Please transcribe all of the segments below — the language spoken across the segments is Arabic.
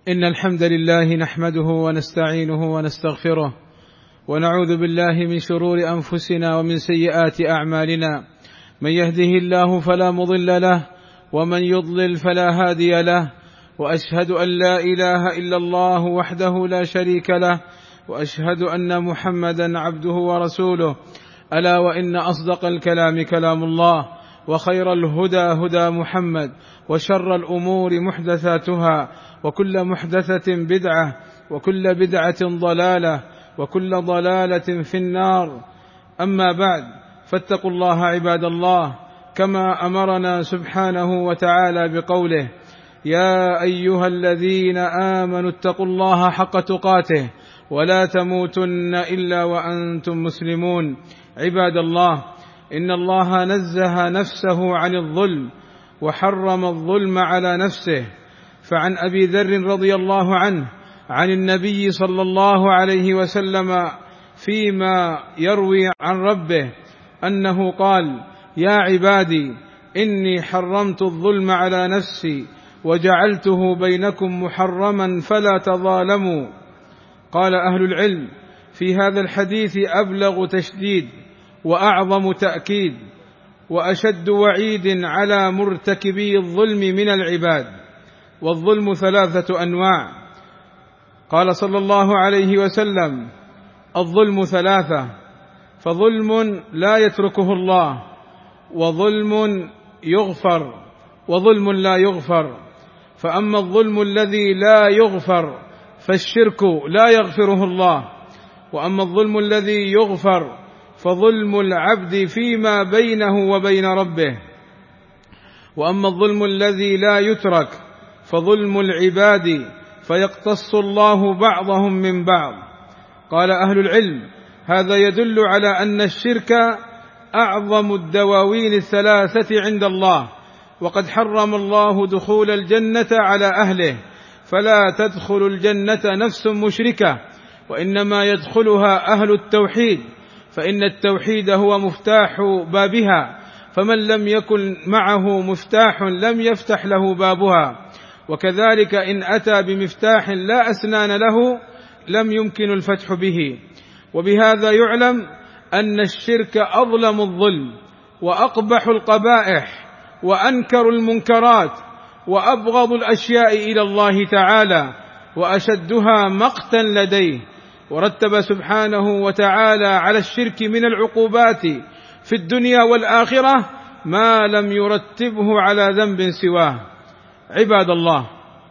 إن الحمد لله نحمده ونستعينه ونستغفره ونعوذ بالله من شرور أنفسنا ومن سيئات أعمالنا. من يهده الله فلا مضل له ومن يضلل فلا هادي له، وأشهد أن لا إله إلا الله وحده لا شريك له، وأشهد أن محمدا عبده ورسوله. ألا وإن أصدق الكلام كلام الله، وخير الهدى هدى محمد، وشر الأمور محدثاتها، وكل محدثة بدعة، وكل بدعة ضلالة، وكل ضلالة في النار. أما بعد، فاتقوا الله عباد الله، كما أمرنا سبحانه وتعالى بقوله: يا أيها الذين آمنوا اتقوا الله حق تقاته ولا تموتن إلا وأنتم مسلمون. عباد الله، إن الله نزه نفسه عن الظلم وحرم الظلم على نفسه. فعن أبي ذر رضي الله عنه عن النبي صلى الله عليه وسلم فيما يروي عن ربه أنه قال: يا عبادي إني حرمت الظلم على نفسي وجعلته بينكم محرما فلا تظالموا. قال أهل العلم: في هذا الحديث أبلغ تشديد وأعظم تأكيد وأشد وعيد على مرتكبي الظلم من العباد. والظلم ثلاثة أنواع. قال صلى الله عليه وسلم: الظلم ثلاثة: فظلم لا يتركه الله، وظلم يغفر، وظلم لا يغفر. فأما الظلم الذي لا يغفر فالشرك لا يغفره الله، وأما الظلم الذي يغفر فظلم العبد فيما بينه وبين ربه، وأما الظلم الذي لا يترك فظلم العباد فيقتص الله بعضهم من بعض. قال أهل العلم: هذا يدل على أن الشرك أعظم الدواوين الثلاثة عند الله، وقد حرم الله دخول الجنة على أهله، فلا تدخل الجنة نفس مشركة، وإنما يدخلها أهل التوحيد، فإن التوحيد هو مفتاح بابها، فمن لم يكن معه مفتاح لم يفتح له بابها. وكذلك إن أتى بمفتاح لا أسنان له لم يمكن الفتح به. وبهذا يعلم أن الشرك أظلم الظلم، وأقبح القبائح، وأنكر المنكرات، وأبغض الأشياء إلى الله تعالى، وأشدها مقتا لديه. ورتب سبحانه وتعالى على الشرك من العقوبات في الدنيا والآخرة ما لم يرتبه على ذنب سواه. عباد الله،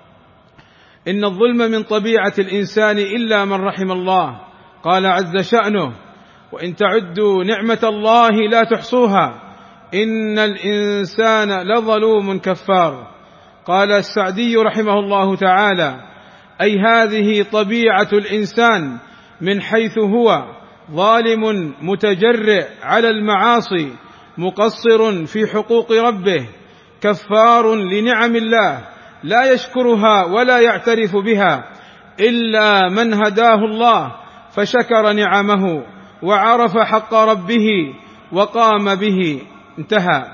إن الظلم من طبيعة الإنسان إلا من رحم الله. قال عز شأنه: وإن تعدوا نعمة الله لا تحصوها إن الإنسان لظلوم كفار. قال السعدي رحمه الله تعالى: أي هذه طبيعة الإنسان من حيث هو ظالم متجرئ على المعاصي، مقصر في حقوق ربه، كفار لنعم الله، لا يشكرها ولا يعترف بها إلا من هداه الله فشكر نعمه وعرف حق ربه وقام به. انتهى.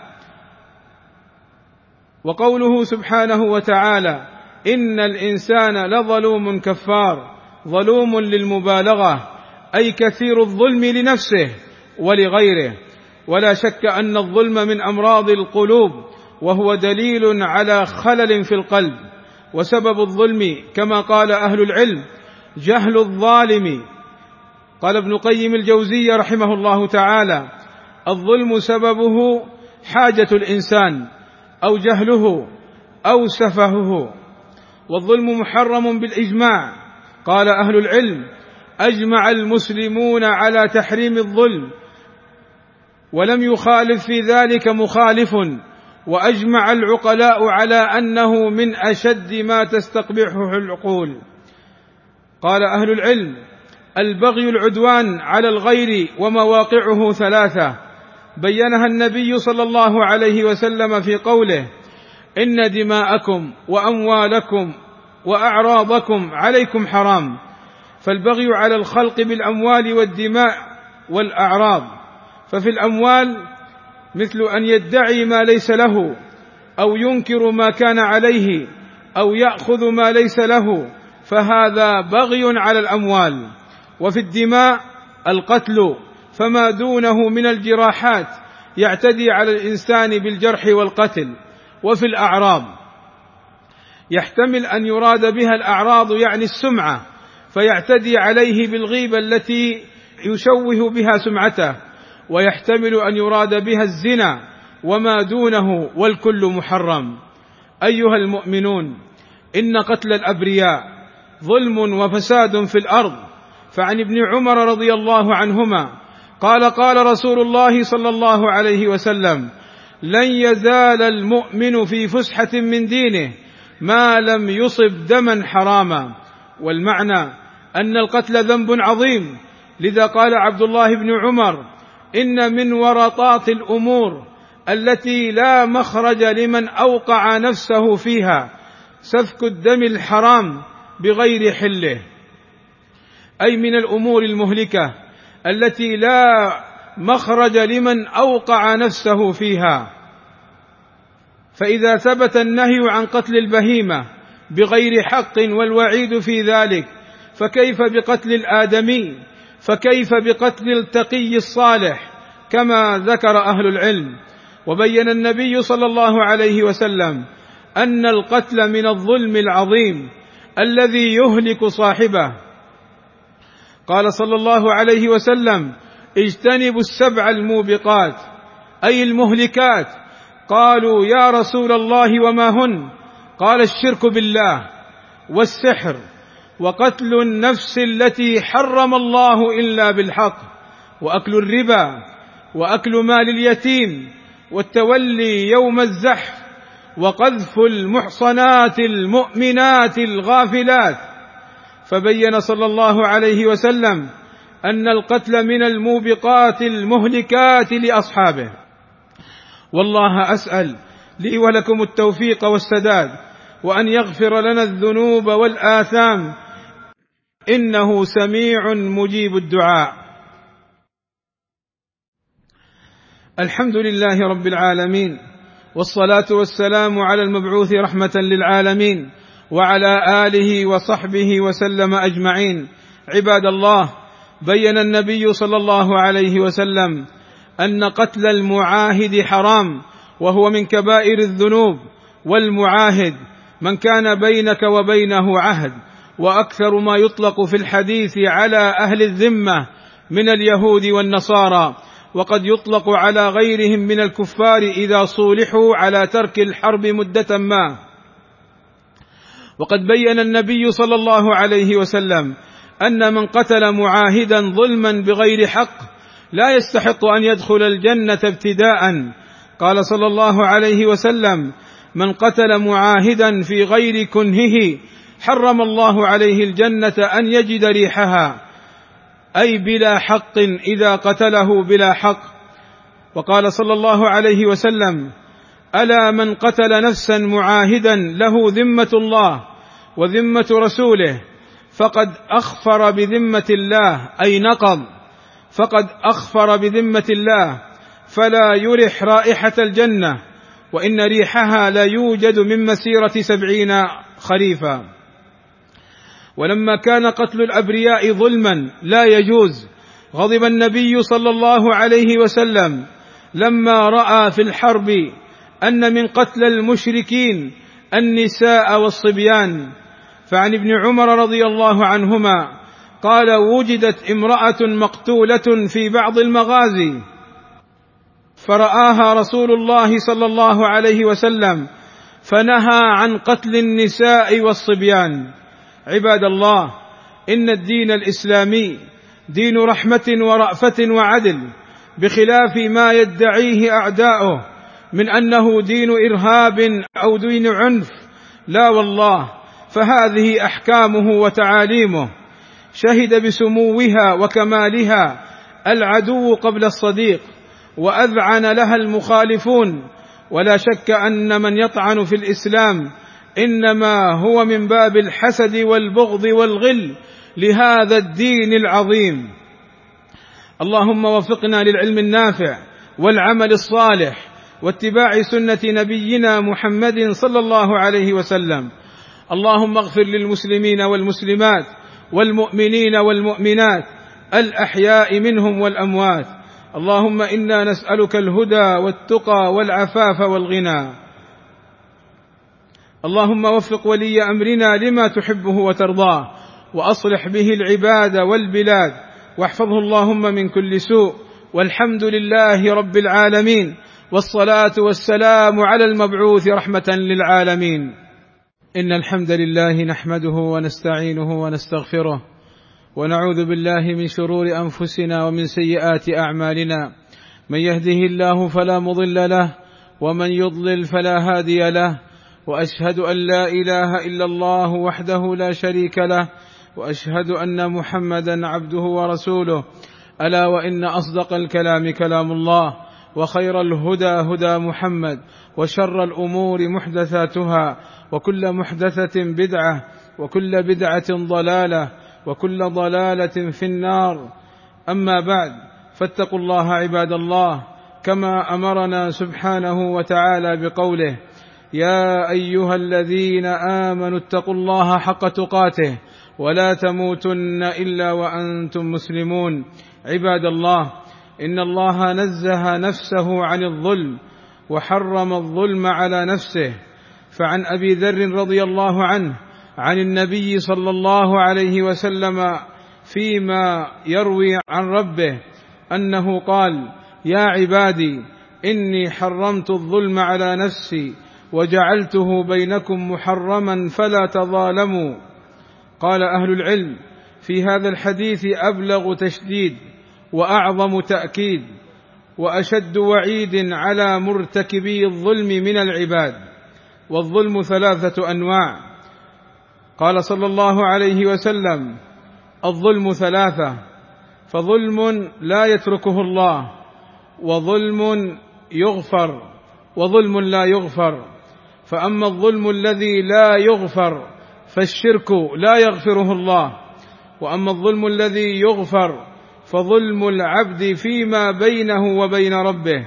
وقوله سبحانه وتعالى: إن الإنسان لظلوم كفار، ظلوم للمبالغة، أي كثير الظلم لنفسه ولغيره. ولا شك أن الظلم من أمراض القلوب، وهو دليل على خلل في القلب. وسبب الظلم كما قال أهل العلم جهل الظالم. قال ابن قيم الجوزية رحمه الله تعالى: الظلم سببه حاجة الإنسان أو جهله أو سفهه. والظلم محرم بالإجماع. قال أهل العلم: أجمع المسلمون على تحريم الظلم، ولم يخالف في ذلك مخالف، وأجمع العقلاء على أنه من أشد ما تستقبحه العقول. قال أهل العلم: البغي العدوان على الغير، ومواقعه ثلاثة بينها النبي صلى الله عليه وسلم في قوله: إن دماءكم وأموالكم وأعراضكم عليكم حرام. فالبغي على الخلق بالأموال والدماء والأعراض. ففي الأموال مثل أن يدعي ما ليس له، أو ينكر ما كان عليه، أو يأخذ ما ليس له، فهذا بغي على الأموال. وفي الدماء القتل، فما دونه من الجراحات يعتدي على الإنسان بالجرح والقتل. وفي الأعراض يحتمل أن يراد بها الأعراض يعني السمعة، فيعتدي عليه بالغيبة التي يشوه بها سمعته، ويحتمل أن يراد بها الزنا وما دونه، والكل محرم. أيها المؤمنون، إن قتل الأبرياء ظلم وفساد في الأرض. فعن ابن عمر رضي الله عنهما قال: قال رسول الله صلى الله عليه وسلم: لن يزال المؤمن في فسحة من دينه ما لم يصب دما حراما. والمعنى أن القتل ذنب عظيم، لذا قال عبد الله بن عمر: إن من ورطات الأمور التي لا مخرج لمن أوقع نفسه فيها سفك الدم الحرام بغير حله، أي من الأمور المهلكة التي لا مخرج لمن أوقع نفسه فيها. فإذا ثبت النهي عن قتل البهيمة بغير حق والوعيد في ذلك، فكيف بقتل الآدمي؟ فكيف بقتل التقي الصالح؟ كما ذكر أهل العلم. وبين النبي صلى الله عليه وسلم أن القتل من الظلم العظيم الذي يهلك صاحبه. قال صلى الله عليه وسلم: اجتنبوا السبع الموبقات، أي المهلكات. قالوا: يا رسول الله وما هن؟ قال: الشرك بالله، والسحر، وقتل النفس التي حرم الله إلا بالحق، وأكل الربا، وأكل مال اليتيم، والتولي يوم الزحف، وقذف المحصنات المؤمنات الغافلات. فبين صلى الله عليه وسلم أن القتل من الموبقات المهلكات لأصحابه. والله أسأل لي ولكم التوفيق والسداد، وأن يغفر لنا الذنوب والآثام، إنه سميع مجيب الدعاء. الحمد لله رب العالمين، والصلاة والسلام على المبعوث رحمة للعالمين، وعلى آله وصحبه وسلم أجمعين. عباد الله، بين النبي صلى الله عليه وسلم أن قتل المعاهد حرام، وهو من كبائر الذنوب. والمعاهد من كان بينك وبينه عهد، وأكثر ما يطلق في الحديث على أهل الذمة من اليهود والنصارى، وقد يطلق على غيرهم من الكفار إذا صولحوا على ترك الحرب مدة ما. وقد بين النبي صلى الله عليه وسلم أن من قتل معاهدا ظلما بغير حق لا يستحق أن يدخل الجنة ابتداء. قال صلى الله عليه وسلم: من قتل معاهدا في غير كنهه حرم الله عليه الجنة أن يجد ريحها، أي بلا حق إذا قتله بلا حق. وقال صلى الله عليه وسلم: ألا من قتل نفسا معاهدا له ذمة الله وذمة رسوله فقد أخفر بذمة الله، أي نقض، فقد أخفر بذمة الله، فلا يرح رائحة الجنة، وإن ريحها لا يوجد من مسيرة 70 خريفا. ولما كان قتل الأبرياء ظلما لا يجوز، غضب النبي صلى الله عليه وسلم لما رأى في الحرب أن من قتل المشركين النساء والصبيان. فعن ابن عمر رضي الله عنهما قال: وجدت امرأة مقتولة في بعض المغازي، فرآها رسول الله صلى الله عليه وسلم فنهى عن قتل النساء والصبيان. عباد الله، إن الدين الإسلامي دين رحمة ورأفة وعدل، بخلاف ما يدعيه أعداؤه من أنه دين إرهاب أو دين عنف. لا والله، فهذه أحكامه وتعاليمه شهد بسموها وكمالها العدو قبل الصديق، وأذعن لها المخالفون. ولا شك أن من يطعن في الإسلام إنما هو من باب الحسد والبغض والغل لهذا الدين العظيم. اللهم وفقنا للعلم النافع والعمل الصالح واتباع سنة نبينا محمد صلى الله عليه وسلم. اللهم اغفر للمسلمين والمسلمات والمؤمنين والمؤمنات الأحياء منهم والأموات. اللهم إنا نسألك الهدى والتقى والعفاف والغنى. اللهم وفق ولي أمرنا لما تحبه وترضاه، وأصلح به العباد والبلاد، واحفظه اللهم من كل سوء. والحمد لله رب العالمين، والصلاة والسلام على المبعوث رحمة للعالمين. إن الحمد لله نحمده ونستعينه ونستغفره، ونعوذ بالله من شرور أنفسنا ومن سيئات أعمالنا. من يهده الله فلا مضل له، ومن يضلل فلا هادي له. وأشهد أن لا إله إلا الله وحده لا شريك له، وأشهد أن محمدا عبده ورسوله. ألا وإن أصدق الكلام كلام الله، وخير الهدى هدى محمد، وشر الأمور محدثاتها، وكل محدثة بدعة، وكل بدعة ضلالة، وكل ضلالة في النار. أما بعد، فاتقوا الله عباد الله، كما أمرنا سبحانه وتعالى بقوله: يا أيها الذين آمنوا اتقوا الله حق تقاته ولا تموتن إلا وأنتم مسلمون. عباد الله، إن الله نزه نفسه عن الظلم، وحرم الظلم على نفسه. فعن أبي ذر رضي الله عنه عن النبي صلى الله عليه وسلم فيما يروي عن ربه أنه قال: يا عبادي إني حرمت الظلم على نفسي وجعلته بينكم محرما فلا تظالموا. قال أهل العلم: في هذا الحديث أبلغ تشديد وأعظم تأكيد وأشد وعيد على مرتكبي الظلم من العباد. والظلم 3 أنواع. قال صلى الله عليه وسلم: الظلم 3، فظلم لا يتركه الله، وظلم يغفر، وظلم لا يغفر. فأما الظلم الذي لا يغفر فالشرك لا يغفره الله، وأما الظلم الذي يغفر فظلم العبد فيما بينه وبين ربه،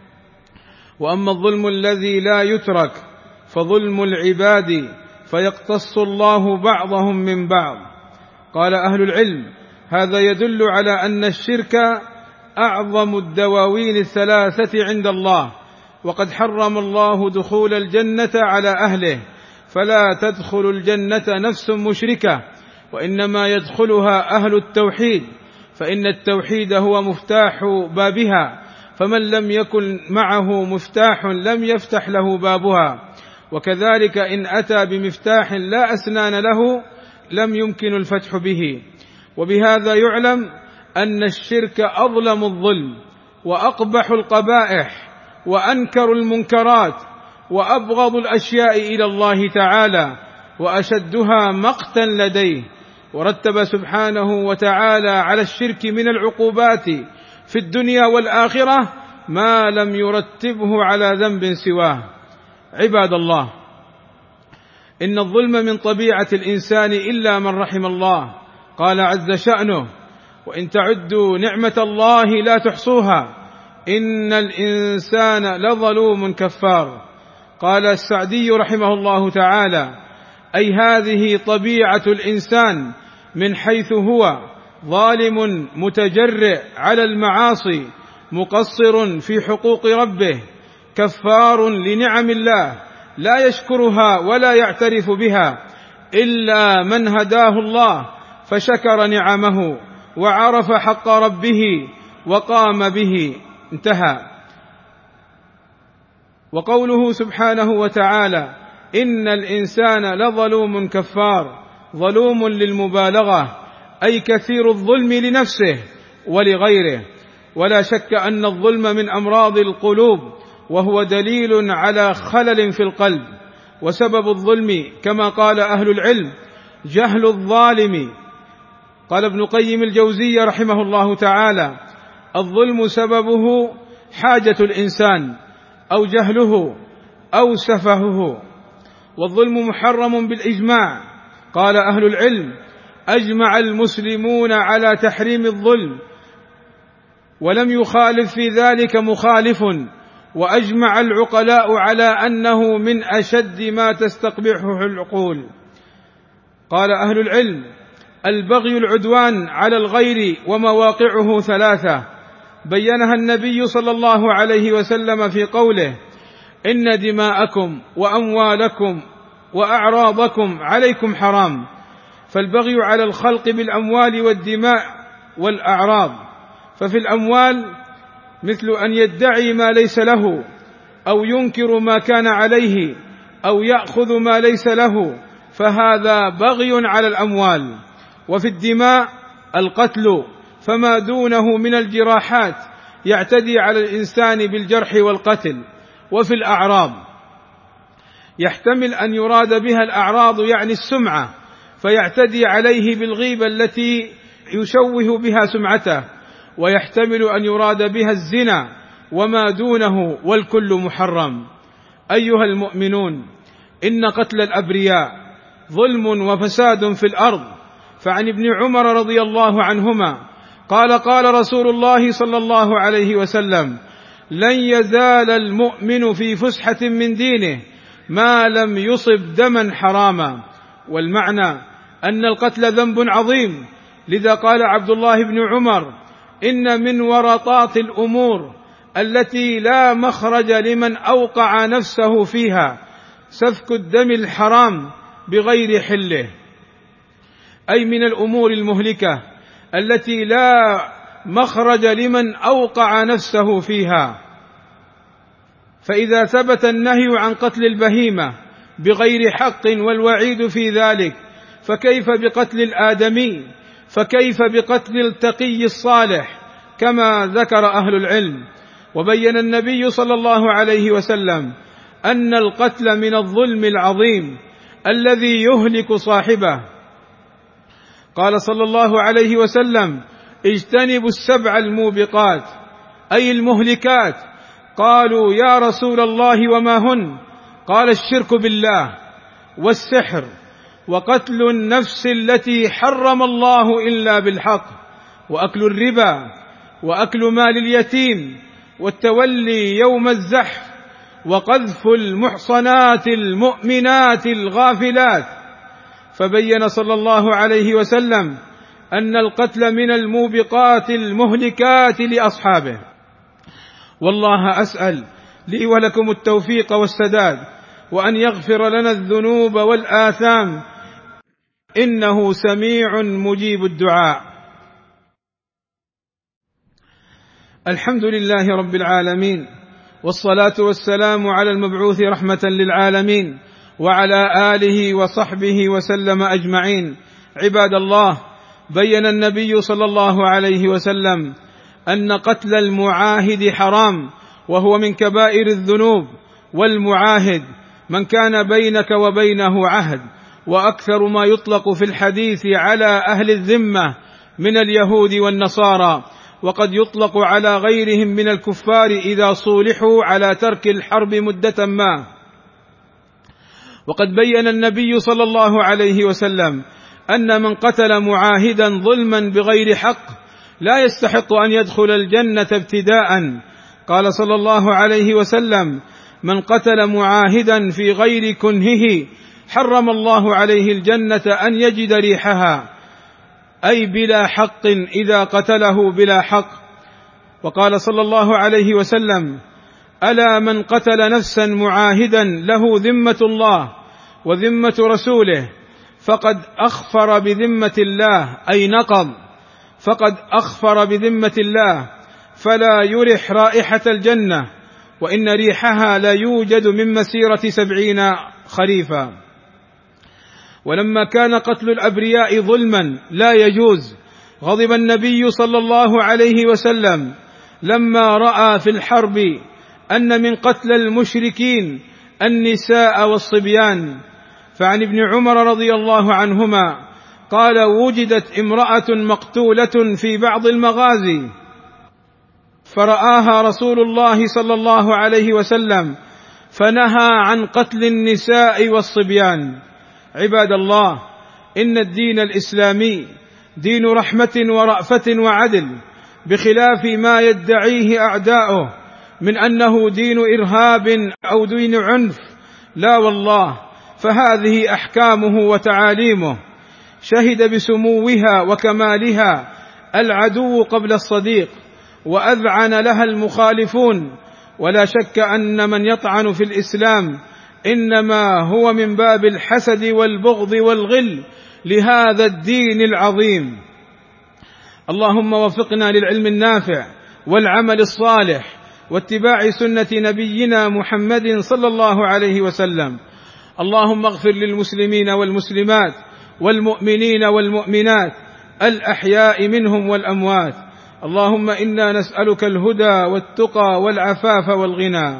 وأما الظلم الذي لا يترك فظلم العباد فيقتص الله بعضهم من بعض. قال أهل العلم: هذا يدل على أن الشرك أعظم الدواوين 3 عند الله، وقد حرم الله دخول الجنة على أهله، فلا تدخل الجنة نفس مشركة، وإنما يدخلها أهل التوحيد، فإن التوحيد هو مفتاح بابها، فمن لم يكن معه مفتاح لم يفتح له بابها. وكذلك إن أتى بمفتاح لا أسنان له لم يمكن الفتح به. وبهذا يعلم أن الشرك أظلم الظلم، وأقبح القبائح، وأنكر المنكرات، وأبغض الأشياء إلى الله تعالى، وأشدها مقتا لديه. ورتب سبحانه وتعالى على الشرك من العقوبات في الدنيا والآخرة ما لم يرتبه على ذنب سواه. عباد الله، إن الظلم من طبيعة الإنسان إلا من رحم الله. قال عز شأنه: وإن تعدوا نعمة الله لا تحصوها إن الإنسان لظلوم كفار. قال السعدي رحمه الله تعالى: أي هذه طبيعة الإنسان من حيث هو ظالم متجرئ على المعاصي، مقصر في حقوق ربه، كفار لنعم الله، لا يشكرها ولا يعترف بها إلا من هداه الله فشكر نعمه وعرف حق ربه وقام به. انتهى. وقوله سبحانه وتعالى: إن الإنسان لظلوم كفار، ظلوم للمبالغة، أي كثير الظلم لنفسه ولغيره. ولا شك أن الظلم من أمراض القلوب، وهو دليل على خلل في القلب. وسبب الظلم كما قال أهل العلم جهل الظالم. قال ابن قيم الجوزية رحمه الله تعالى: الظلم سببه حاجة الإنسان أو جهله أو سفهه، والظلم محرم بالإجماع. قال أهل العلم: أجمع المسلمون على تحريم الظلم، ولم يخالف في ذلك مخالف، وأجمع العقلاء على أنه من أشد ما تستقبحه العقول. قال أهل العلم: البغي العدوان على الغير ومواقعه ثلاثة، بينها النبي صلى الله عليه وسلم في قوله: إن دماءكم وأموالكم وأعراضكم عليكم حرام. فالبغي على الخلق بالأموال والدماء والأعراض، ففي الأموال مثل أن يدعي ما ليس له، أو ينكر ما كان عليه، أو يأخذ ما ليس له، فهذا بغي على الأموال. وفي الدماء القتل، فما دونه من الجراحات يعتدي على الإنسان بالجرح والقتل. وفي الأعراض يحتمل أن يراد بها الأعراض يعني السمعة، فيعتدي عليه بالغيبة التي يشوه بها سمعته، ويحتمل أن يراد بها الزنا وما دونه، والكل محرم. أيها المؤمنون، إن قتل الأبرياء ظلم وفساد في الأرض. فعن ابن عمر رضي الله عنهما قال: قال رسول الله صلى الله عليه وسلم: لن يزال المؤمن في فسحة من دينه ما لم يصب دما حراما. والمعنى أن القتل ذنب عظيم، لذا قال عبد الله بن عمر: إن من ورطات الأمور التي لا مخرج لمن أوقع نفسه فيها سفك الدم الحرام بغير حله، أي من الأمور المهلكة التي لا مخرج لمن أوقع نفسه فيها. فإذا ثبت النهي عن قتل البهيمة بغير حق والوعيد في ذلك، فكيف بقتل الآدمي؟ فكيف بقتل التقي الصالح؟ كما ذكر أهل العلم. وبين النبي صلى الله عليه وسلم أن القتل من الظلم العظيم الذي يهلك صاحبه. قال صلى الله عليه وسلم: اجتنبوا السبع الموبقات، أي المهلكات. قالوا: يا رسول الله وما هن؟ قال: الشرك بالله، والسحر، وقتل النفس التي حرم الله إلا بالحق، وأكل الربا، وأكل مال اليتيم، والتولي يوم الزحف، وقذف المحصنات المؤمنات الغافلات. فبين صلى الله عليه وسلم أن القتل من الموبقات المهلكات لأصحابه. والله أسأل لي ولكم التوفيق والسداد، وأن يغفر لنا الذنوب والآثام، إنه سميع مجيب الدعاء. الحمد لله رب العالمين، والصلاة والسلام على المبعوث رحمة للعالمين، وعلى آله وصحبه وسلم أجمعين. عباد الله، بين النبي صلى الله عليه وسلم أن قتل المعاهد حرام، وهو من كبائر الذنوب. والمعاهد من كان بينك وبينه عهد، وأكثر ما يطلق في الحديث على أهل الذمة من اليهود والنصارى، وقد يطلق على غيرهم من الكفار إذا صولحوا على ترك الحرب مدة ما. وقد بين النبي صلى الله عليه وسلم أن من قتل معاهدا ظلما بغير حق لا يستحق أن يدخل الجنة ابتداء. قال صلى الله عليه وسلم: من قتل معاهدا في غير كنهه حرم الله عليه الجنة أن يجد ريحها، أي بلا حق إذا قتله بلا حق. وقال صلى الله عليه وسلم: ألا من قتل نفسا معاهدا له ذمة الله وذمة رسوله فقد أخفر بذمة الله، أي نقض، فقد أخفر بذمة الله، فلا يرح رائحة الجنة، وإن ريحها لا يوجد من مسيرة 70 خريفا. ولما كان قتل الأبرياء ظلما لا يجوز، غضب النبي صلى الله عليه وسلم لما رأى في الحرب أن من قتل المشركين النساء والصبيان. فعن ابن عمر رضي الله عنهما قال: وجدت امرأة مقتولة في بعض المغازي، فرآها رسول الله صلى الله عليه وسلم فنهى عن قتل النساء والصبيان. عباد الله، إن الدين الإسلامي دين رحمة ورأفة وعدل، بخلاف ما يدعيه أعداؤه من أنه دين إرهاب أو دين عنف. لا والله، فهذه أحكامه وتعاليمه، شهد بسموها وكمالها العدو قبل الصديق، وأذعن لها المخالفون. ولا شك أن من يطعن في الإسلام إنما هو من باب الحسد والبغض والغل لهذا الدين العظيم. اللهم وفقنا للعلم النافع والعمل الصالح واتباع سنة نبينا محمد صلى الله عليه وسلم. اللهم اغفر للمسلمين والمسلمات والمؤمنين والمؤمنات الأحياء منهم والأموات. اللهم إنا نسألك الهدى والتقى والعفاف والغنى.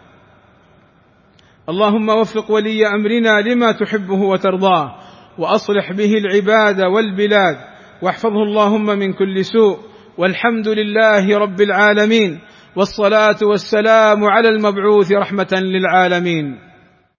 اللهم وفق ولي أمرنا لما تحبه وترضاه، وأصلح به العباد والبلاد، واحفظه اللهم من كل سوء. والحمد لله رب العالمين، والصلاة والسلام على المبعوث رحمة للعالمين.